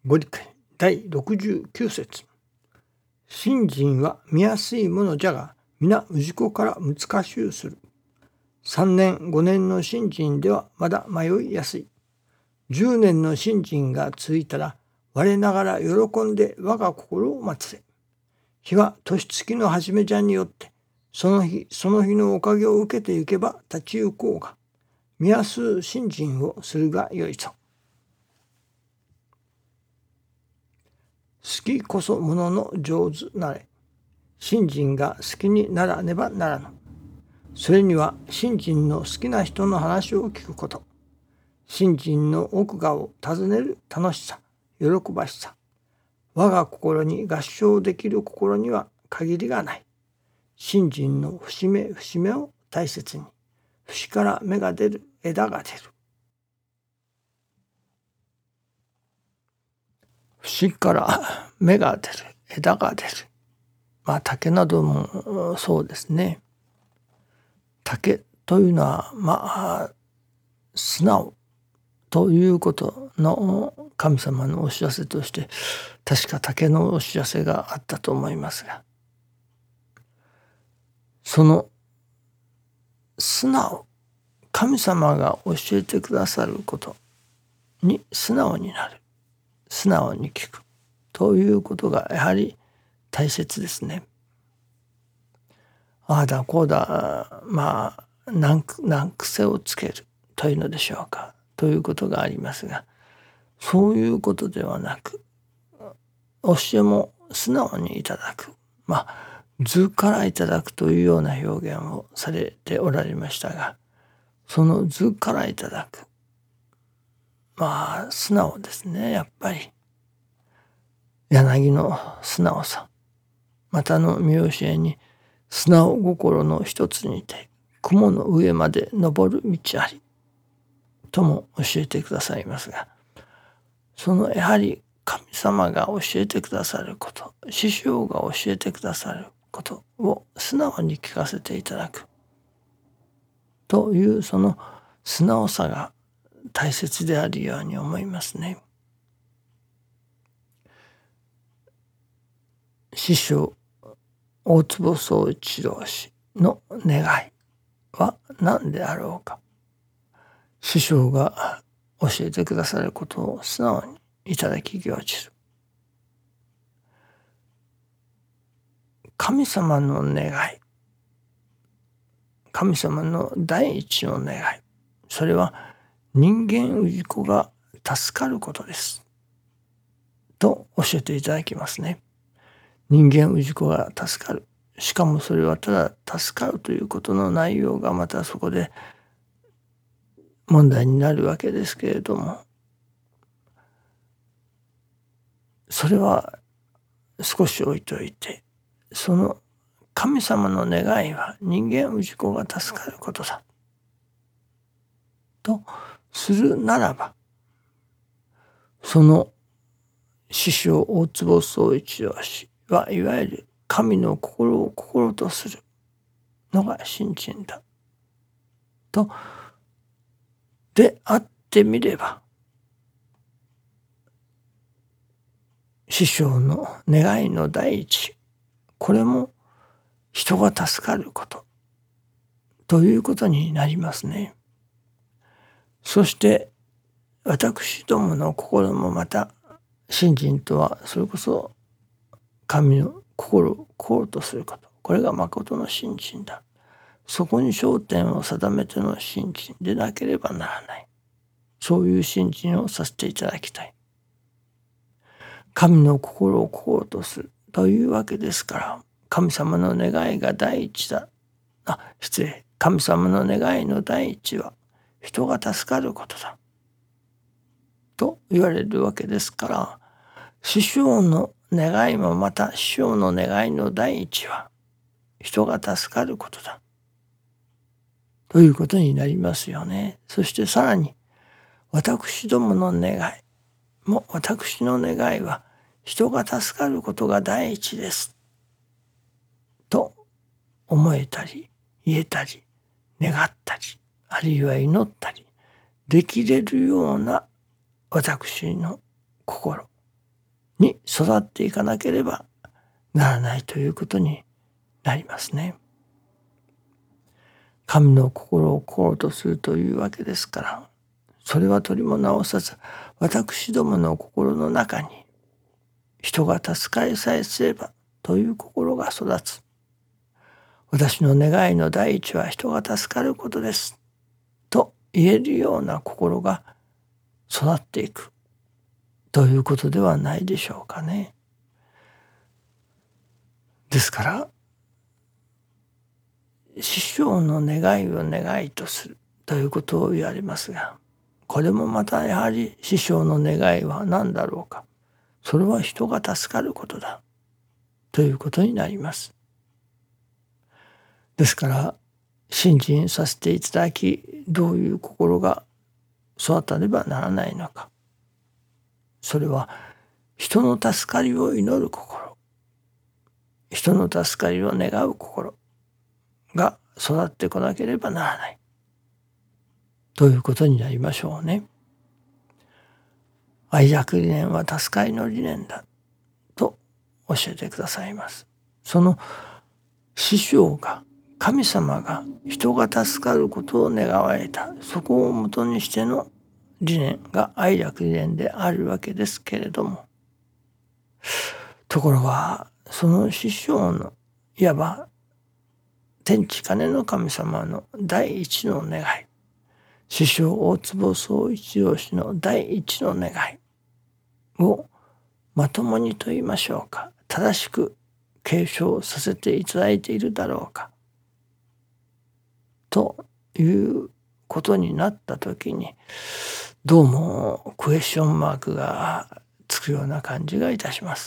ご理解第69節。信心は見やすいものじゃが、皆氏子から難しゅうする。3年5年の信心ではまだ迷いやすい。10年の信心がついたら、我ながら喜んで我が心を待つれ。日は年月の始めじゃによって、その日その日のおかげを受けてゆけば立ち行こうが、見やすい信心をするがよいぞ。好きこそものの上手なれ。信心が好きにならねばならぬ。それには信心の好きな人の話を聞くこと、信心の奥がを尋ねる楽しさ、喜ばしさ、我が心に合唱できる心には限りがない。信心の節目節目を大切に、節から芽が出る、枝が出る。節から芽が出る、枝が出る。竹などもそうですね。竹というのは素直ということの神様のお知らせとして、確か竹のお知らせがあったと思いますが、その素直、神様が教えてくださることに素直になる、素直に聞くということがやはり大切ですね。ああだこうだ難癖をつけるというのでしょうか、ということがありますが、そういうことではなく、教えも素直にいただく、図からいただくというような表現をされておられましたが、その図からいただく、素直ですね。やっぱり柳の素直さ、またの見教えに、素直心の一つにて雲の上まで登る道ありとも教えてくださいますが、そのやはり神様が教えてくださること、師匠が教えてくださることを素直に聞かせていただくという、その素直さが大切であるように思いますね。師匠大坪宗一郎氏の願いは何であろうか。師匠が教えてくださることを素直にいただき行じる。神様の願い、神様の第一の願い、それは人間氏子が助かることですと教えていただきますね。人間氏子が助かる。しかもそれはただ助かるということの内容がまたそこで問題になるわけですけれども、それは少し置いといて、その神様の願いは人間氏子が助かることだとするならば、その師匠大坪宗一郎氏はいわゆる神の心を心とするのが信心だとであってみれば、師匠の願いの第一、これも人が助かることということになりますね。そして私どもの心もまた、信心とはそれこそ神の心を心とすること、これが誠の信心だ。そこに焦点を定めての信心でなければならない。そういう信心をさせていただきたい。神の心を心とするというわけですから、神様の願いが第一だ。神様の願いの第一は人が助かることだと言われるわけですから、師匠の願いもまた師匠の願いの第一は人が助かることだということになりますよね。そしてさらに、私どもの願いも、私の願いは人が助かることが第一ですと思えたり言えたり願ったり、あるいは祈ったりできれるような私の心、 に育っていかなければならないということになりますね。神の心を心とするというわけですから、それは取りも直さず、私どもの心の中に人が助かりさえすればという心が育つ。私の願いの第一は人が助かることですと言えるような心が育っていくということではないでしょうかね。ですから師匠の願いを願いとするということを言われますが、これもまたやはり師匠の願いは何だろうか。それは人が助かることだということになります。ですから信心させていただき、どういう心が育たねばならないのか。それは人の助かりを祈る心、人の助かりを願う心が育ってこなければならないということになりましょうね。愛楽理念は助かりの理念だと教えてくださいます。その師匠が、神様が人が助かることを願われた、そこをもとにしての理念が愛楽理念であるわけですけれども、ところがその師匠のいわば天地金の神様の第一の願い、師匠大坪宗一郎氏の第一の願いをまともにと言いましょうか、正しく継承させていただいているだろうかということになったときに、どうもクエスチョンマークがつくような感じがいたします。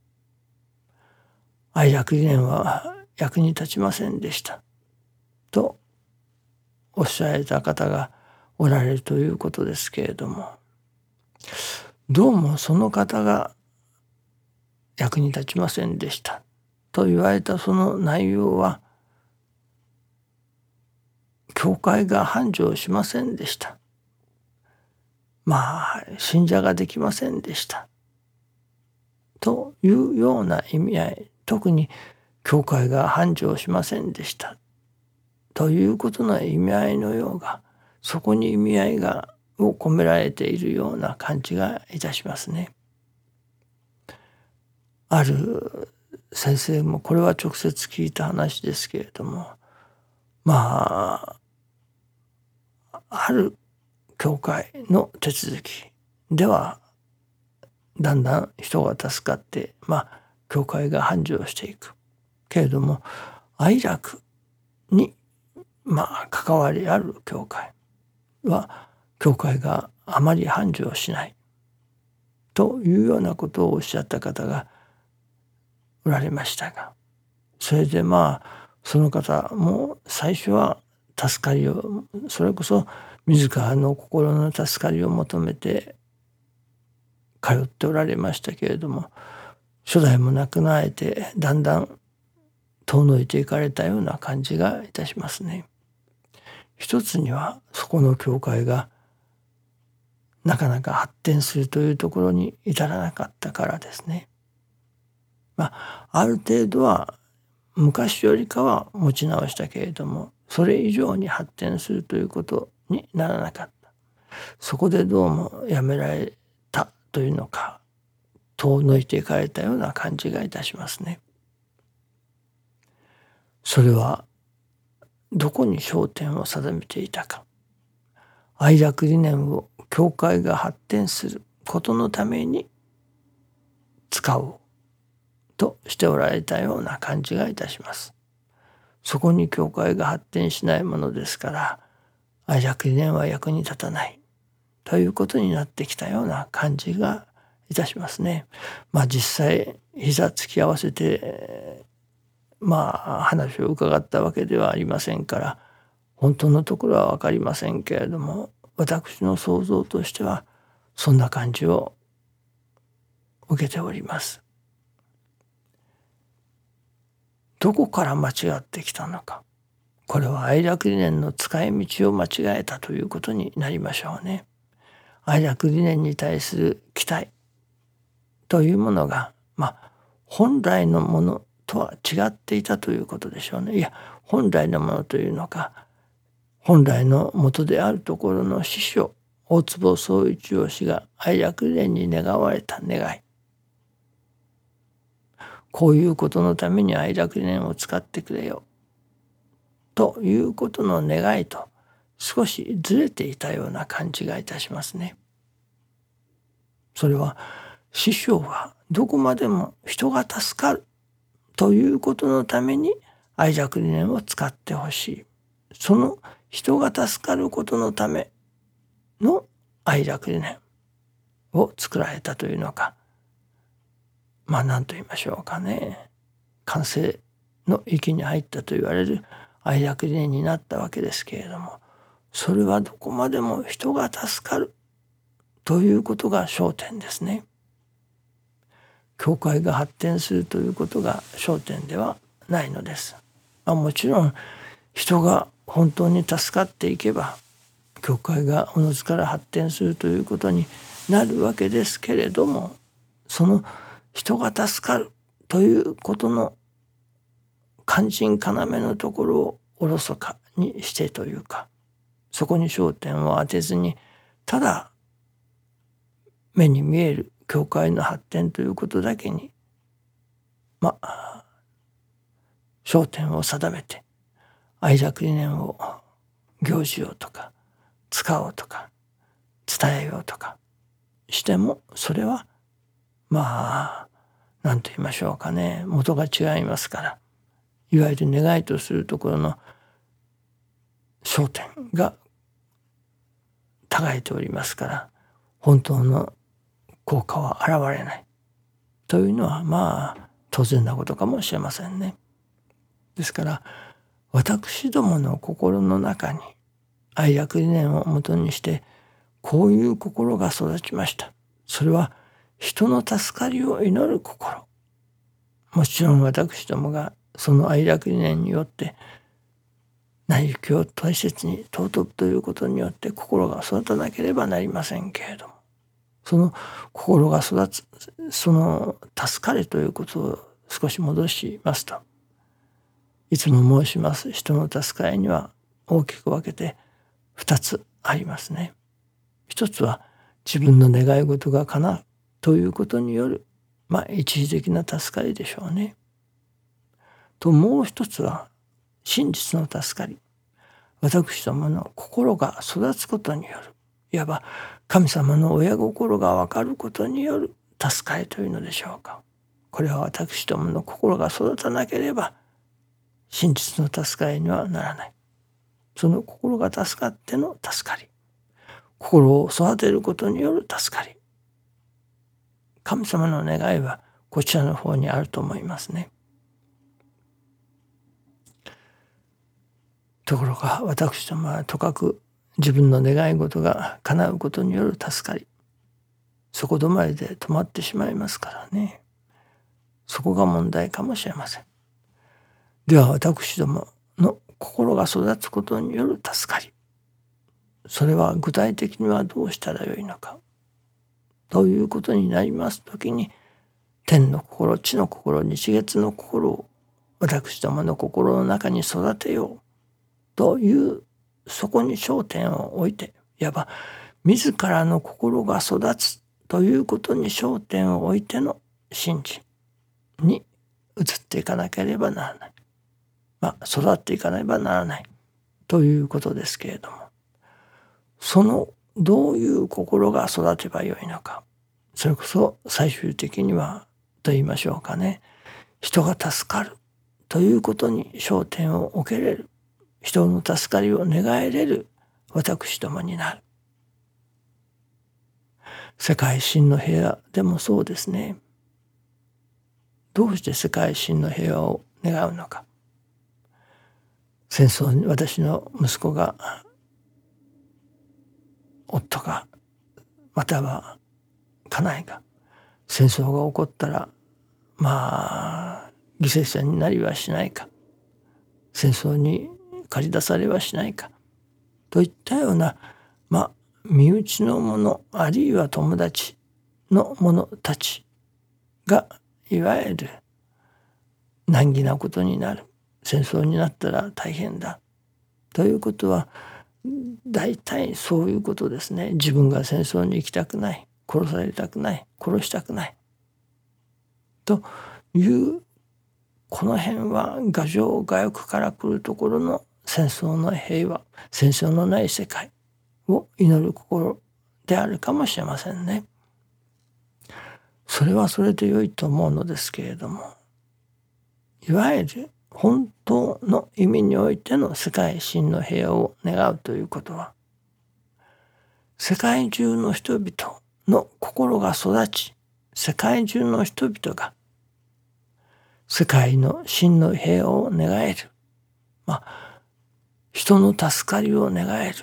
愛楽理念は役に立ちませんでしたとおっしゃられた方がおられるということですけれども、どうもその方が役に立ちませんでしたと言われたその内容は、教会が繁盛しませんでした。信者ができませんでしたというような意味合い、特に教会が繁盛しませんでしたということの意味合いのようが、そこに意味合いを込められているような感じがいたしますね。ある先生も、これは直接聞いた話ですけれども、ある教会の手続きではだんだん人が助かって教会が繁盛していくけれども、愛楽に関わりある教会は教会があまり繁盛しないというようなことをおっしゃった方がおられましたが、それでその方も最初は助かりを、それこそ自らの心の助かりを求めて通っておられましたけれども、初代も亡くなられてだんだん遠のいていかれたような感じがいたしますね。一つにはそこの教会がなかなか発展するというところに至らなかったからですね。ある程度は昔よりかは持ち直したけれども、それ以上に発展するということにならなかった。そこでどうもやめられたというのか、遠のいていかれたような感じがいたしますね。それはどこに焦点を定めていたか。愛楽理念を教会が発展することのために使おうとしておられたような感じがいたします。そこに教会が発展しないものですから、愛楽理念は役に立たないということになってきたような感じがいたしますね。実際膝突き合わせて話を伺ったわけではありませんから、本当のところは分かりませんけれども、私の想像としてはそんな感じを受けております。どこから間違ってきたのか。これは愛楽理念の使い道を間違えたということになりましょうね。愛楽理念に対する期待というものが本来のものとは違っていたということでしょうね。いや、本来のものというのか、本来の元であるところの師匠大坪宗一郎氏が愛楽連に願われた願い、こういうことのために愛楽連を使ってくれよということの願いと少しずれていたような感じがいたしますね。それは師匠はどこまでも人が助かるということのために愛楽理念を使ってほしい。その人が助かることのための愛楽理念を作られたというのか、何と言いましょうかね。完成の域に入ったと言われる愛楽理念になったわけですけれども、それはどこまでも人が助かるということが焦点ですね。教会が発展するということが焦点ではないのです。もちろん人が本当に助かっていけば教会がおのずから発展するということになるわけですけれども、その人が助かるということの肝心要のところをおろそかにしてというか、そこに焦点を当てずに、ただ目に見える教会の発展ということだけに焦点を定めて愛楽理念を行事ようとか使おうとか伝えようとかしても、それは何と言いましょうかね、元が違いますから、いわゆる願いとするところの焦点が違えておりますから、本当の効果は現れないというのは当然なことかもしれませんね。ですから私どもの心の中に愛楽理念をもとにしてこういう心が育ちました。それは人の助かりを祈る心。もちろん私どもがその愛楽理念によって成り行きを大切に尊ぶということによって心が育たなければなりませんけれども、その心が育つ、その助かれということを少し戻しますと、いつも申します人の助かりには大きく分けて2つありますね。一つは自分の願い事が叶うということによる一時的な助かりでしょうね。ともう一つは真実の助かり、私どもの心が育つことによる、いわば神様の親心が分かることによる助かりというのでしょうか。これは私どもの心が育たなければ真実の助かりにはならない。その心が助かっての助かり、心を育てることによる助かり、神様の願いはこちらの方にあると思いますね。ところが私どもはとかく自分の願い事が叶うことによる助かり、そこ止まりで止まってしまいますからね。そこが問題かもしれません。では私どもの心が育つことによる助かり、それは具体的にはどうしたらよいのかということになりますときに、天の心、地の心、日月の心を私どもの心の中に育てようという、そこに焦点を置いて、いわば自らの心が育つということに焦点を置いての信心に移っていかなければならない。育っていかねばならないということですけれども、そのどういう心が育てばよいのか、それこそ最終的にはと言いましょうかね、人が助かるということに焦点を置けれる、人の助かりを願えれる私どもになる。世界真の平和でもそうですね。どうして世界真の平和を願うのか。戦争に私の息子が、夫が、または家内が戦争が起こったら犠牲者になりはしないか、戦争に駆り出されはしないかといったような身内の者あるいは友達の者たちがいわゆる難儀なことになる。戦争になったら大変だ。ということは大体そういうことですね。自分が戦争に行きたくない。殺されたくない。殺したくない。というこの辺は牙城牙欲から来るところの戦争の平和、戦争のない世界を祈る心であるかもしれませんね。それはそれで良いと思うのですけれども、いわゆる本当の意味においての世界真の平和を願うということは、世界中の人々の心が育ち、世界中の人々が世界の真の平和を願える、人の助かりを願える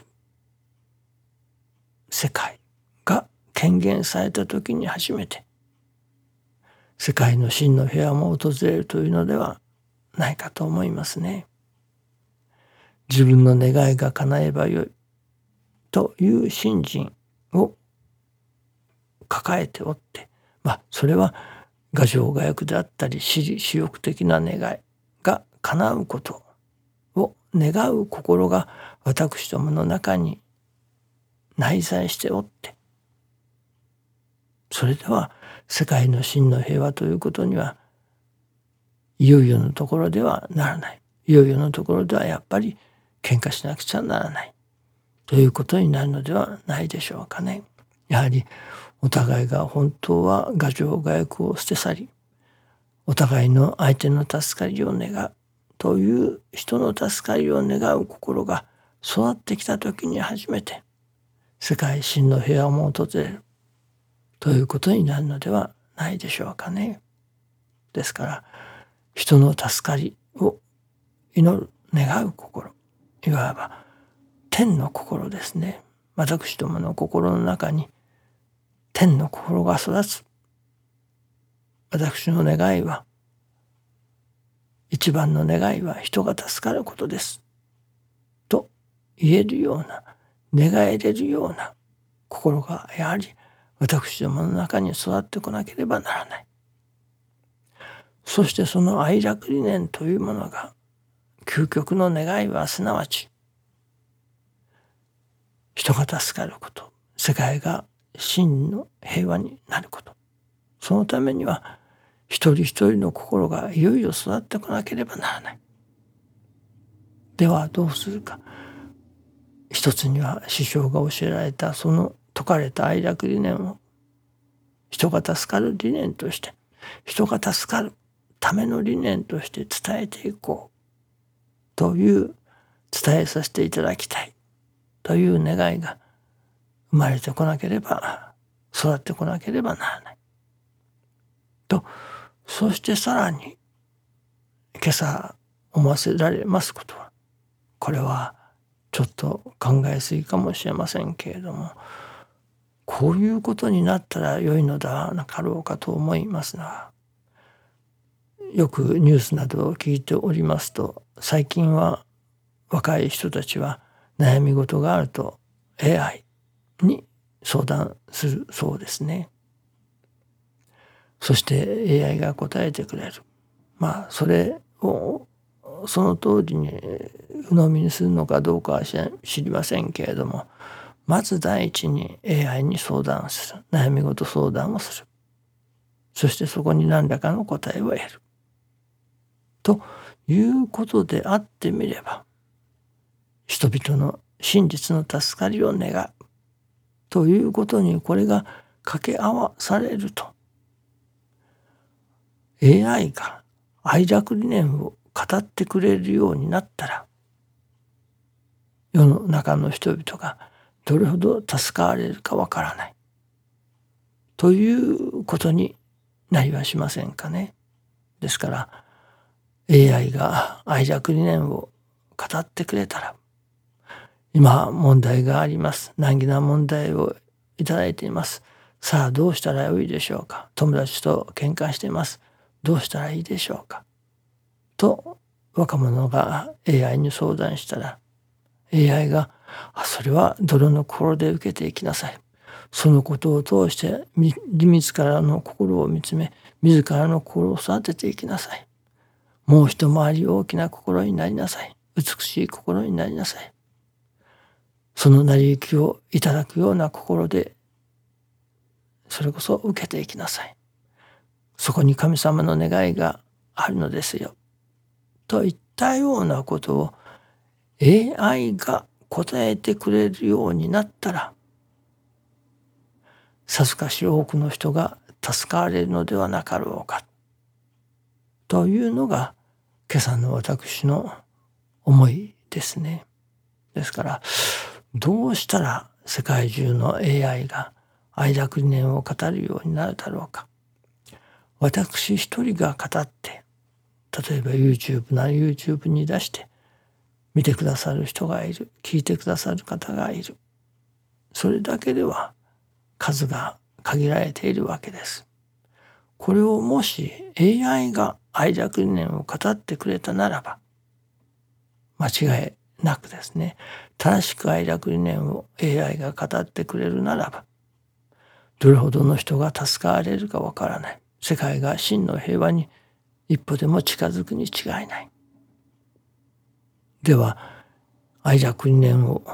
世界が権限されたときに初めて世界の真の平和も訪れるというのではないかと思いますね。自分の願いが叶えばよいという信心を抱えておって、それは牙城牙欲であったり私利私欲的な願いが叶うことを願う心が私どもの中に内在しておって、それでは世界の真の平和ということにはいよいよのところではならない。いよいよのところではやっぱり喧嘩しなくちゃならないということになるのではないでしょうかね。やはりお互いが本当は牙城牙欲を捨て去り、お互いの相手の助かりを願うという人の助かりを願う心が育ってきたときに初めて世界真の平和も訪れるということになるのではないでしょうかね。ですから人の助かりを祈る願う心、いわば天の心ですね。私どもの心の中に天の心が育つ。私の願いは、一番の願いは人が助かることですと言えるような、願えれるような心がやはり私どもの中に育ってこなければならない。そしてその愛楽理念というものが、究極の願いはすなわち人が助かること、世界が真の平和になること、そのためには一人一人の心がいよいよ育ってこなければならない。ではどうするか。一つには師匠が教えられたその説かれた愛楽理念を人が助かる理念として、人が助かるための理念として伝えていこうという伝えさせていただきたいという願いが生まれてこなければ、育ってこなければならないと、そしてさらに今朝思わせられますことは、これはちょっと考えすぎかもしれませんけれども、こういうことになったら良いのだなかろうかと思いますが、よくニュースなどを聞いておりますと、最近は若い人たちは悩み事があると AI に相談するそうですね。そして AI が答えてくれる。それをその通りに鵜呑みにするのかどうかは知りませんけれども、まず第一に AI に相談する。悩み事相談をする。そしてそこに何らかの答えを得る。ということであってみれば、人々の真実の助かりを願うということにこれが掛け合わされると、AI が愛楽理念を語ってくれるようになったら、世の中の人々がどれほど助かれるかわからないということになりはしませんかね。ですから AI が愛楽理念を語ってくれたら、今問題があります。難儀な問題をいただいています。さあどうしたらよいでしょうか。友達と喧嘩しています。どうしたらいいでしょうか。と若者が AI に相談したら、 AI がそれは泥の心で受けていきなさい。そのことを通して自らの心を見つめ、 自らの心を育てていきなさい。もう一回り大きな心になりなさい。美しい心になりなさい。その成り行きをいただくような心で、それこそ受けていきなさい。そこに神様の願いがあるのですよ。といったようなことを AI が答えてくれるようになったら、さぞかし多くの人が助かれるのではなかろうか。というのが今朝の私の思いですね。ですから、どうしたら世界中の AI が愛楽理念を語るようになるだろうか。私一人が語って、例えば YouTube なら YouTube に出して見てくださる人がいる、聞いてくださる方がいる。それだけでは数が限られているわけです。これをもし AI が愛楽理念を語ってくれたならば、間違いなくですね、正しく愛楽理念を AI が語ってくれるならば、どれほどの人が助かれるかわからない。世界が真の平和に一歩でも近づくに違いない。では、愛楽理念を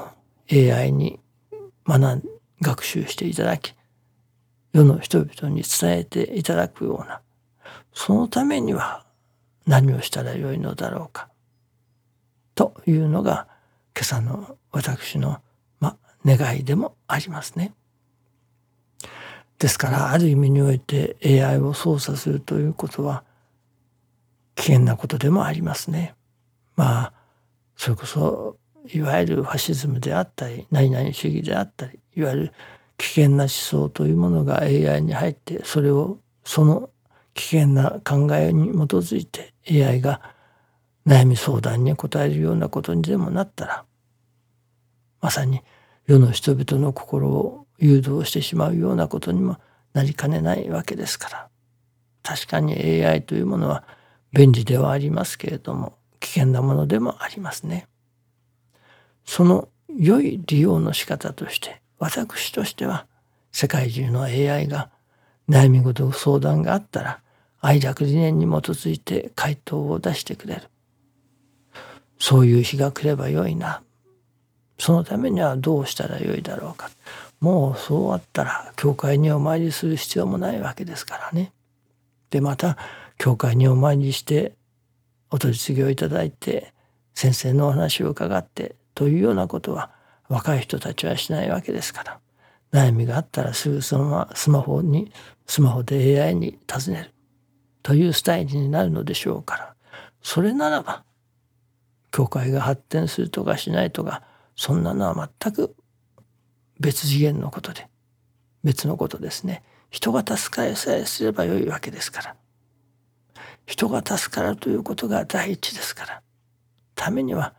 AI に学習していただき、世の人々に伝えていただくような、そのためには何をしたらよいのだろうか、というのが今朝の私の願いでもありますね。ですからある意味において AI を操作するということは危険なことでもありますね。それこそいわゆるファシズムであったり何々主義であったり、いわゆる危険な思想というものが AI に入って、その危険な考えに基づいて AI が悩み相談に答えるようなことにでもなったら、まさに世の人々の心を誘導してしまうようなことにもなりかねないわけですから、確かに AI というものは便利ではありますけれども危険なものでもありますね。その良い利用の仕方として私としては、世界中の AI が悩み事相談があったら愛楽理念に基づいて回答を出してくれる、そういう日が来ればよいな。そのためにはどうしたらよいだろうか。もうそうあったら教会にお参りする必要もないわけですからね。でまた教会にお参りしてお取り次ぎをいただいて先生のお話を伺ってというようなことは若い人たちはしないわけですから、悩みがあったらすぐそのままスマホで AI に尋ねるというスタイルになるのでしょうから、それならば教会が発展するとかしないとか、そんなのは全く別次元のことで、別のことですね。人が助かりさえすればよいわけですから、人が助かるということが第一ですから、ためには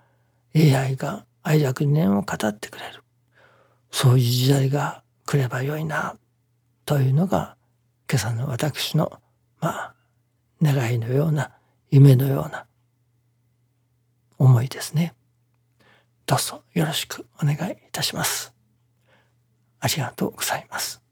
AI が愛楽理念を語ってくれる、そういう時代が来ればよいなというのが今朝の私の願いのような夢のような思いですね。どうぞよろしくお願いいたします。ありがとうございます。